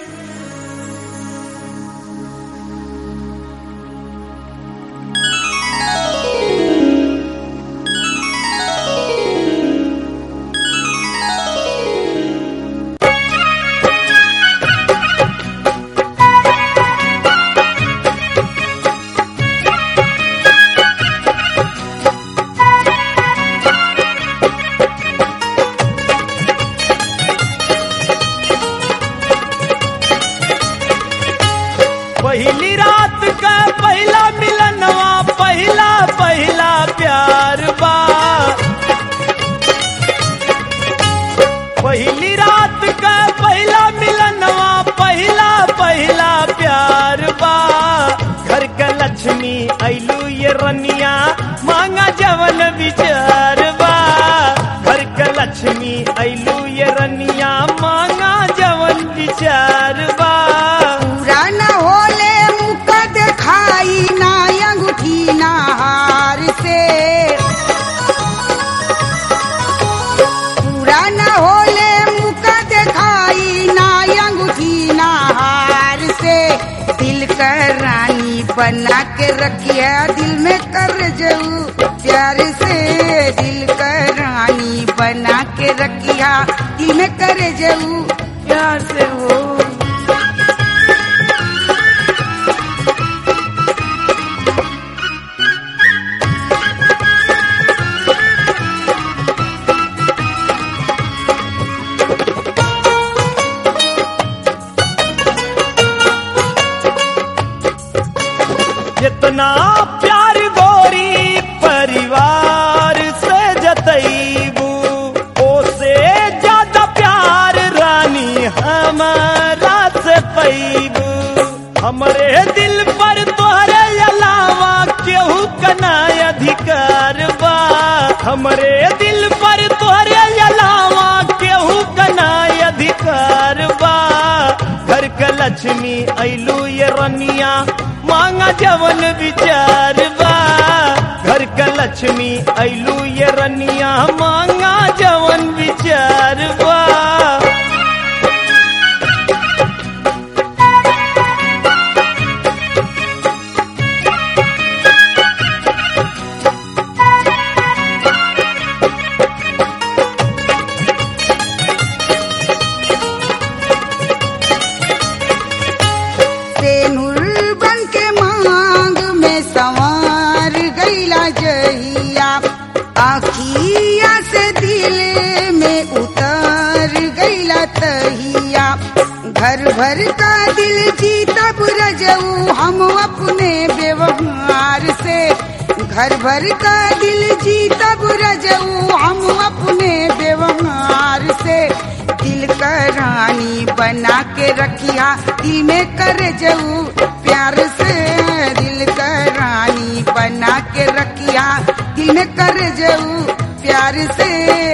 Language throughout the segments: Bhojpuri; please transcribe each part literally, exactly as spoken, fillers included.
पहली रात का पहला मिलनवा पहला पहला प्यार बा। पहली रात का पहला मिलनवा पहला पहला प्यार बा। घर का लक्ष्मी आइलू ये रनिया मांगा जवन विचार बा। घर का लक्ष्मी आइलू ये रनिया मांगा जवन विचार बा। बना के रखिया दिल में कर जाऊ प्यार से। दिल का रानी बना के रखिया दिल में कर जाऊ प्यार से हो। जितना प्यार गोरी परिवार से जतईबू ओसे ज्यादा प्यार रानी हमारा से पैबू। हमरे दिल पर तोहरे अलावा केहू कना अधिकार बा। हमरे दिल पर तोहरे अलावा केहू कना अधिकार बा। घर का लक्ष्मी आइलू ये रनिया मांगा जवन विचार बा। घर का लक्ष्मी आइलू ये रनिया मांगा जवन विचार बा। आखिया से दिल में उतर गईला तहिया। घर भर का दिल जीता बुरजऊ हम अपने व्यवहार से। घर भर का दिल जीता बुरजऊ हम अपने व्यवहार से। दिल का रानी बना के रखिया दिल में कर जाऊ प्यार से। दिल का रानी बना के रखिया दिल में कर जाऊ प्यार से।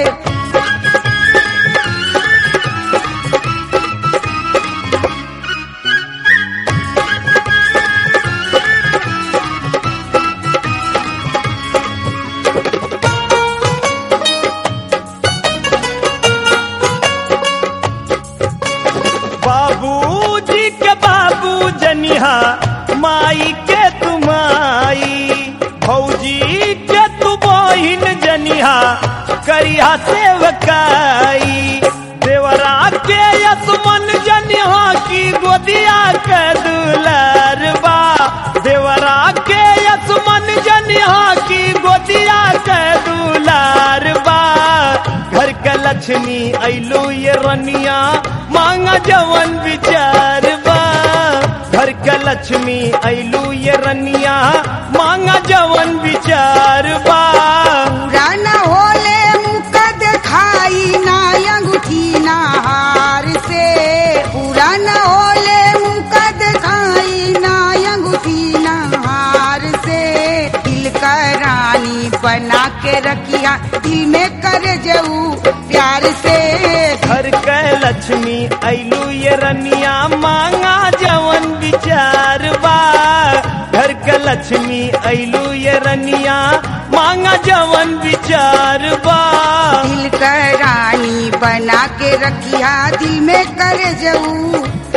बाबूजी के बाबू जनिहा माई के तुमाई। भौजी के तू बहिन जनिहा करिया सेवकाई। देवरा के यसमन जनिहा की गोदिया के दुलार बा। देवरा के यसमन जनिहा की गोदिया के दुलार बा। घर का लक्ष्मी आइलू ये रनिया मांगा जवन विचार बा। घर का लक्ष्मी आइलू ये रनिया मांगा जवन विचार बा। पूरा न होले मुका दिखाई ना अंगूठी ना हार से। पूरा न होले मुका दिखाई ना अंगूठी ना हार से। दिल का रानी बना के रखिया दिल में कर जाऊ प्यार से। घर का लक्ष्मी आइलू ये रनिया मांगा जवन विचार बा। घर का लक्ष्मी आइलू ये रनिया मांगा जवन विचार बा। दिल का रानी बना के रखिया दिल में कर जाऊ